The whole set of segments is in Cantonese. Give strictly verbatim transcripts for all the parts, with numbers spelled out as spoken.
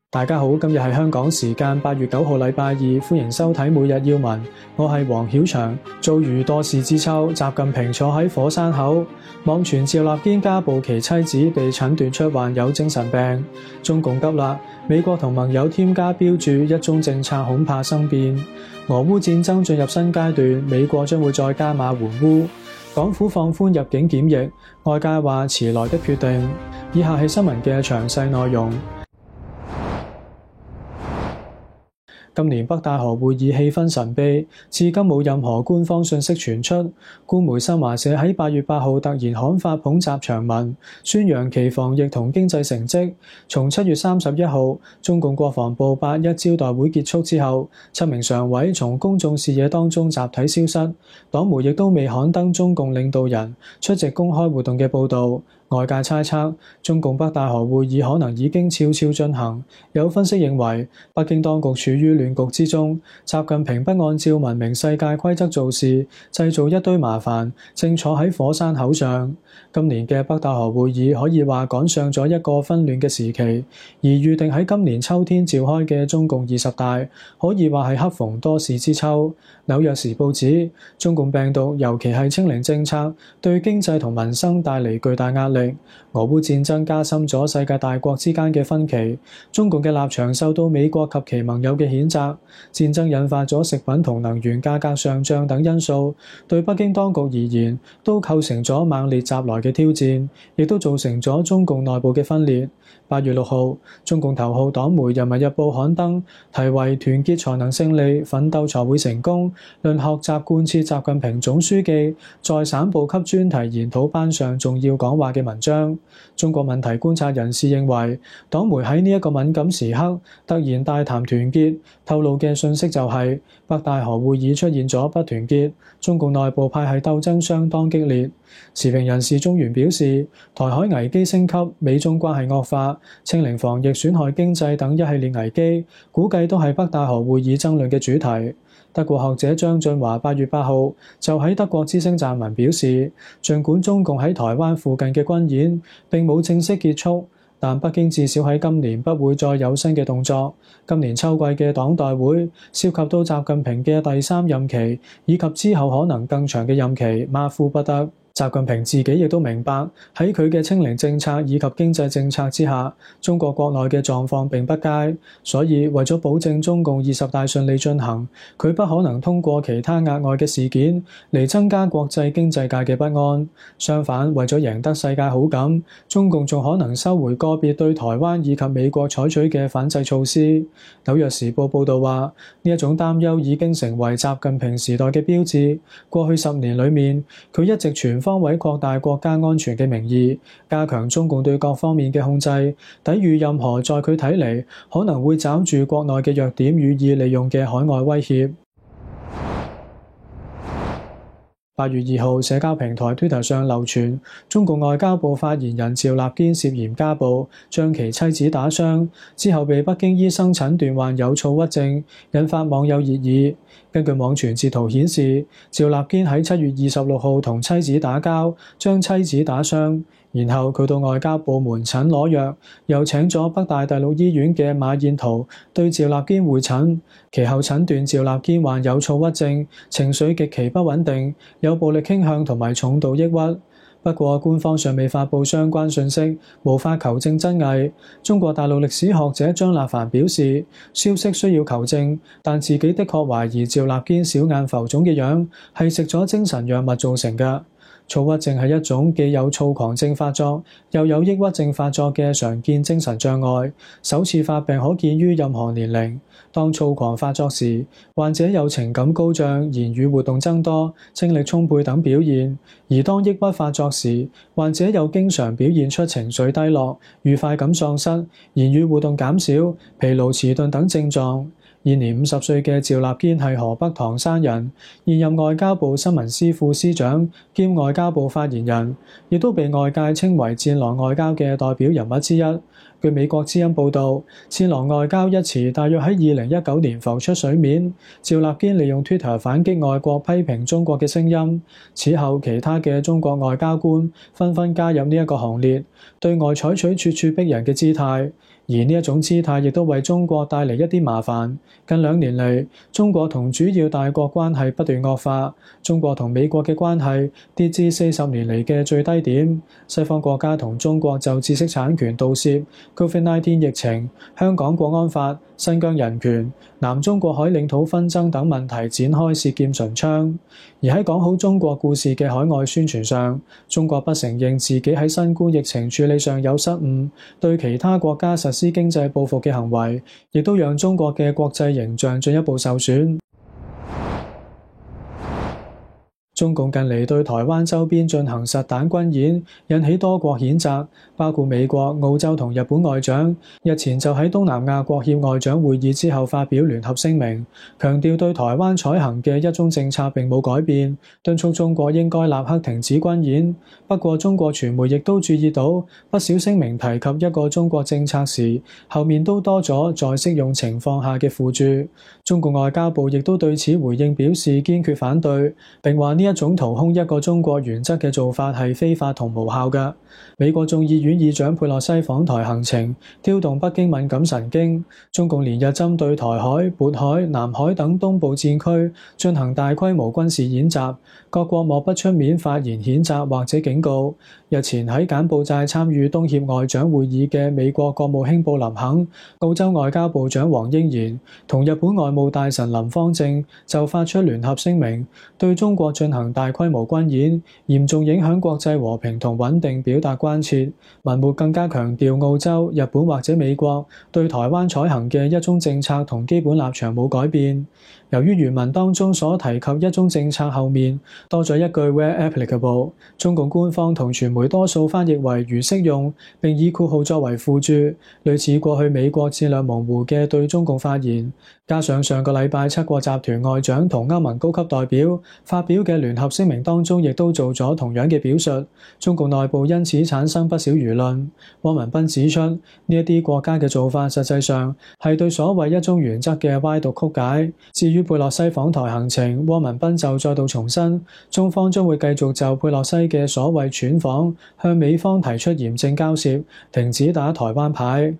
大家好，今日係香港時間八月九號禮拜二，歡迎收睇每日要聞。我係黃曉翔。遭遇多事之秋，習近平坐喺火山口。網傳趙立堅家暴其妻子，被診斷出患有精神病。中共急啦，美國同盟友添加標注，一中政策恐怕生變。俄烏戰爭進入新階段，美國將會再加碼援烏。港府放寬入境檢疫，外界話遲來的決定。以下係新聞嘅詳細內容。今年北戴河會議氣氛神秘，至今冇任何官方信息傳出。官媒新華社喺八月八號突然刊發捧習長文，宣揚其防疫同經濟成績。從七月三十一號中共國防部八一招待會結束之後，七名常委從公眾視野當中集體消失，黨媒亦都未刊登中共領導人出席公開活動嘅報導。外界猜測，中共北戴河會議可能已經悄悄進行。有分析認為，北京當局處於亂局之中，習近平不按照文明世界規則做事，製造一堆麻煩，正坐喺火山口上。今年嘅北戴河會議可以話趕上咗一個紛亂嘅時期，而預定喺今年秋天召開嘅中共二十大，可以話係恰逢多事之秋。紐約時報指，中共病毒尤其係清零政策，對經濟同民生帶嚟巨大壓力。俄烏戰爭加深咗世界大國之間嘅分歧，中共嘅立場受到美國及其盟友嘅譴責。戰爭引發咗食品同能源價格上漲等因素，對北京當局而言都構成咗猛烈襲來嘅挑戰，亦都造成咗中共內部嘅分裂。八月六號，中共頭號黨媒《人民日報》刊登題為《團結才能勝利，奮鬥才會成功》論學習貫徹習近平總書記在省部級專題研討班上重要講話嘅文章。中國問題觀察人士認為，黨媒喺呢一個敏感時刻突然大談團結，透露嘅信息就係北戴河會議出現咗不團結，中共內部派系鬥爭相當激烈。時評人士中原表示，台海危機升級，美中關係惡化，清零防疫損害經濟等一系列危機，估計都係北戴河會議爭論嘅主題。德國學者張俊華八月八號就喺德國之聲撰文表示，儘管中共喺台灣附近嘅軍演並冇正式結束，但北京至少喺今年不會再有新嘅動作。今年秋季嘅黨代會涉及到習近平嘅第三任期，以及之後可能更長嘅任期，馬虎不得。習近平自己亦都明白，喺佢嘅清零政策以及經濟政策之下，中國國內嘅狀況並不佳，所以為咗保證中共二十大順利進行，佢不可能通過其他額外嘅事件嚟增加國際經濟界嘅不安。相反，為咗贏得世界好感，中共仲可能收回個別對台灣以及美國採取嘅反制措施。紐約時報報導話，呢一種擔憂已經成為習近平時代嘅標誌。過去十年裡面，佢一直全方位擴大國家安全嘅名義，加強中共對各方面嘅控制，抵禦任何在佢睇嚟可能會抓住國內嘅弱點予以利用嘅海外威脅。八月二號，社交平台 Twitter 上流傳中共外交部發言人趙立堅涉嫌家暴，將其妻子打傷，之後被北京醫生診斷患有躁鬱症，引發網友熱議。根據網傳截圖顯示，趙立堅喺七月二十六號同妻子打交，將妻子打傷，然後佢到外交部門診攞藥，又請咗北大第六醫院嘅馬燕桃對趙立堅會診，其後診斷趙立堅患有躁鬱症，情緒極其不穩定，有暴力傾向同埋重度抑鬱。不過官方尚未發布相關信息，無法求證真偽。中國大陸歷史學者張立凡表示，消息需要求證，但自己的確懷疑趙立堅小眼浮腫嘅樣係食咗精神藥物造成嘅。躁鬱症係一種既有躁狂症發作，又有抑鬱症發作嘅常見精神障礙，首次發病可見於任何年齡。當躁狂發作時，患者有情感高漲、言語活動增多、精力充沛等表現；而當抑鬱發作時，患者又經常表現出情緒低落、愉快感喪失、言語活動減少、疲勞遲鈍等症狀。現年五十歲嘅趙立堅係河北唐山人，現任外交部新聞司副司長兼外交部發言人，亦都被外界稱為戰狼外交嘅代表人物之一。 據美國之音報導，戰狼外交一詞大約喺二零一九年浮出水面，趙立堅利用 Twitter 反擊外國批評中國嘅聲音。此後，其他嘅中國外交官紛紛加入呢一個行列，對外採取咄咄逼人嘅姿態。而呢一種姿態亦都為中國帶嚟一啲麻煩。近兩年嚟，中國同主要大國關係不斷惡化，中國同美國嘅關係跌至四十年嚟嘅最低點。西方國家同中國就知識產權盜竊、Covid 十九 疫情、香港國安法、新疆人權、南中國海領土紛爭等問題展開舌劍唇槍。而喺講好中國故事嘅海外宣傳上，中國不承認自己喺新冠疫情處理上有失誤，對其他國家實施經濟報復嘅行為，亦都讓中國嘅國際形象進一步受損。中共近嚟對台灣周邊進行實彈軍演，引起多國譴責，包括美國、澳洲同日本外長。日前就喺東南亞國協外長會議之後發表聯合聲明，強調對台灣採行嘅一中政策並冇改變，敦促中國應該立刻停止軍演。不過，中國傳媒亦都注意到，不少聲明提及一個中國政策時，後面都多咗在適用情況下嘅附註。中共外交部亦都對此回應表示堅決反對，並話呢一種掏空一個中國原則嘅做法係非法同無效嘅。美國眾議院議長佩洛西訪台行程挑動北京敏感神經，中共連日針對台海、渤海、南海等東部戰區進行大規模軍事演習，各國莫不出面發言譴責或者警告。日前喺柬埔寨參與東協外長會議嘅美國國務卿布林肯、澳洲外交部長黃英賢同日本外務大臣林芳正就發出聯合聲明，對中國進行大規模軍演，嚴重影響國際和平同穩定表達關切。文末更加強調澳洲、日本或者美國對台灣採行嘅一中政策同基本立場冇改變。由於原文當中所提及一中政策後面多咗一句 where applicable， 中共官方同傳媒多數翻譯為如適用，並以括號作為附註，類似過去美國戰略模糊嘅對中共發言。加上上個禮拜七國集團外長同歐盟高級代表發表嘅聯合聲明當中，亦都做咗同樣嘅表述，中共內部因此產生不少輿論。汪文斌指出，呢一啲國家嘅做法實際上係對所謂一中原則嘅歪讀曲解。至於佩洛西訪台行程，汪文斌就再度重申，中方將會繼續就佩洛西嘅所謂竄訪向美方提出嚴正交涉，停止打台灣牌。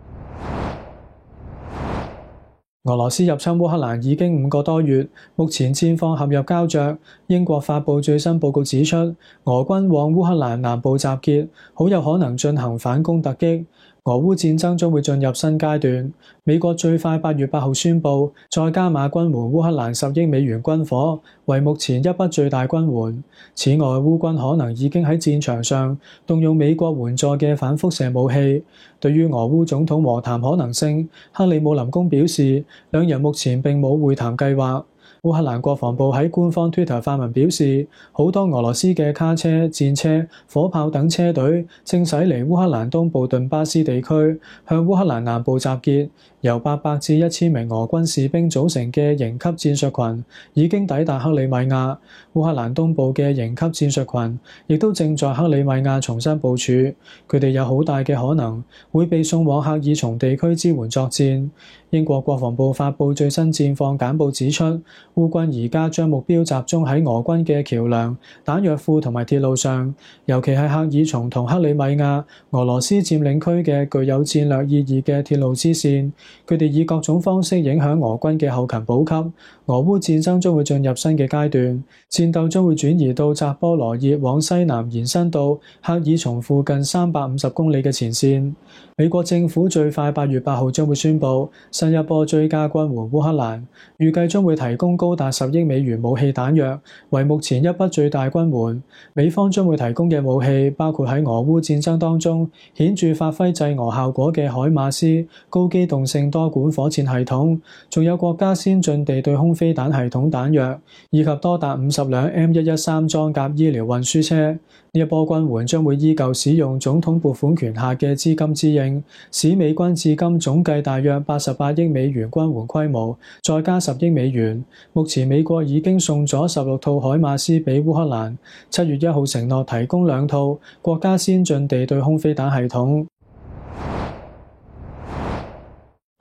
俄羅斯入侵烏克蘭已經五個多月，目前戰況陷入膠着。英國發布最新報告指出，俄軍往烏克蘭南部集結，好有可能進行反攻突擊。俄烏戰爭將會進入新階段。美國最快八月八號宣布再加碼軍援烏克蘭十億美元軍火，為目前一筆最大軍援。此外，烏軍可能已經喺戰場上動用美國援助嘅反輻射武器。對於俄烏總統和談可能性，克里姆林宮表示，兩人目前並冇會談計劃。烏克蘭國防部喺官方 Twitter 發文表示，好多俄羅斯嘅卡車、戰車、火炮等車隊正駛離烏克蘭東部頓巴斯地區，向烏克蘭南部集結。由八百至一千名俄軍士兵組成嘅營級戰術群已經抵達克里米亞。烏克蘭東部嘅營級戰術群亦都正在克里米亞重新部署，佢哋有好大嘅可能會被送往赫爾松地區支援作戰。英國國防部發布最新戰況簡報指出，烏軍而家將目標集中喺俄軍嘅橋梁、彈藥庫同埋鐵路上，尤其係赫爾松同克里米亞俄羅斯佔領區嘅具有戰略意義嘅鐵路支線。佢哋以各種方式影響俄軍嘅後勤補給。俄烏戰爭將會進入新嘅階段，戰鬥將會轉移到扎波羅熱往西南延伸到赫爾松附近三百五十公里嘅前線。美國政府最快八月八號將會宣布新一波追加軍援烏克蘭，預計將會提供高達十億美元武器彈藥，為目前一筆最大軍援。美方將會提供嘅武器包括喺俄烏戰爭當中顯著發揮制俄效果嘅海馬斯高機動性多管火箭系統，仲有國家先進地對空飛彈系統彈藥，以及多達五十輛 M 一一三裝甲醫療運輸車。呢一波軍援將會依舊使用總統撥款權下嘅資金支應，使美軍至今總計大約八十八億美元軍援規模，再加十億美元。目前美國已經送咗十六套海馬斯俾烏克蘭，七月一號承諾提供兩套國家先進地對空飛彈系統。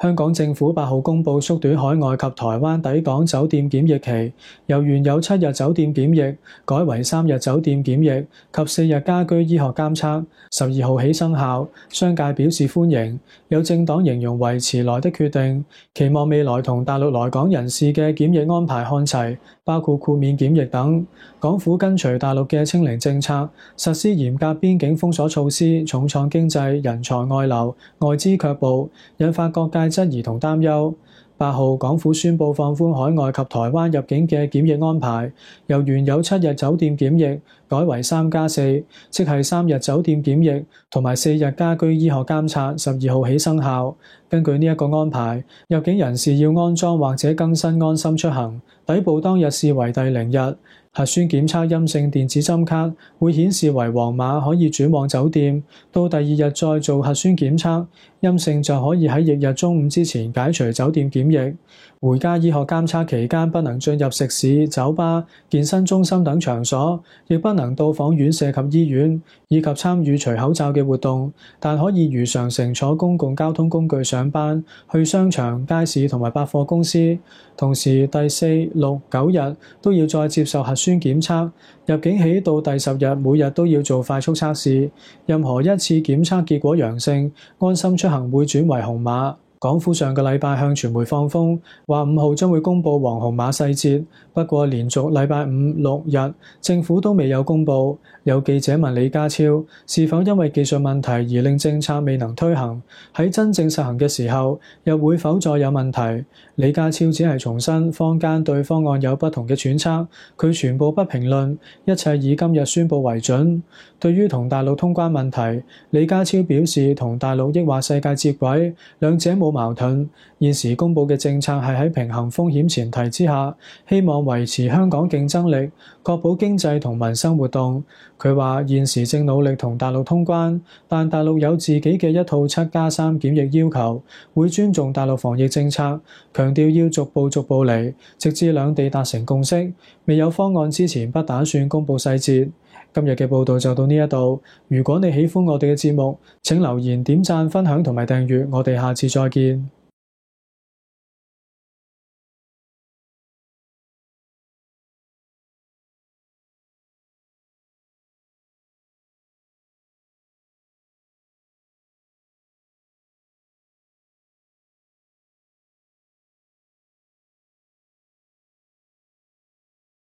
香港政府八號公布縮短海外及台灣抵港酒店檢疫期，由原有七日酒店檢疫改為三日酒店檢疫及四日家居醫學監測，十二號起生效。商界表示歡迎，有政黨形容為遲來的決定，期望未來同大陸來港人士嘅檢疫安排看齊，包括豁免檢疫等。港府跟隨大陸嘅清零政策，實施嚴格邊境封鎖措施，重創經濟，人才外流，外資卻步，引發各界質疑同擔憂。八號港府宣布放寬海外及台灣入境嘅檢疫安排，由原有七日酒店檢疫改為三加四，即係三日酒店檢疫同埋四日家居醫學監察，十二號起生效。根據呢一個安排，入境人士要安裝或者更新安心出行，抵埗當日視為第零日。核酸檢測陰性電子針卡會顯示為黃碼，可以轉往酒店，到第二日再做核酸檢測，陰性就可以喺翌日中午之前解除酒店檢疫。回家醫學監測期間不能進入食肆、酒吧、健身中心等場所，亦不能到訪院舍及醫院，以及參與除口罩嘅活動，但可以如常乘坐公共交通工具上班、去商場、街市同埋百貨公司。同時第四、六、九日都要再接受核酸檢測，入境起到第十日每日都要做快速測試，任何一次檢測結果陽性，安心出行會轉為紅碼。港府上個禮拜向傳媒放風，話五號將會公布黃紅碼細節，不過連續禮拜五、六日政府都未有公布。有記者問李家超是否因為技術問題而令政策未能推行，喺真正實行嘅時候又會否再有問題？李家超只係重申坊間對方案有不同嘅揣測，佢全部不評論，一切以今日宣佈為準。對於同大陸通關問題，李家超表示同大陸抑或世界接軌，兩者冇矛盾。現時公佈嘅政策係喺平衡風險前提之下，希望維持香港競爭力，確保經濟同民生活動。佢話現時正努力同大陸通關，但大陸有自己嘅一套七加三檢疫要求，會尊重大陸防疫政策，強調要逐步逐步嚟，直至兩地達成共識。未有方案之前，不打算公佈細節。今日嘅報道就到呢一度。如果你喜歡我哋嘅節目，請留言、點讚、分享同埋訂閱。我哋下次再見。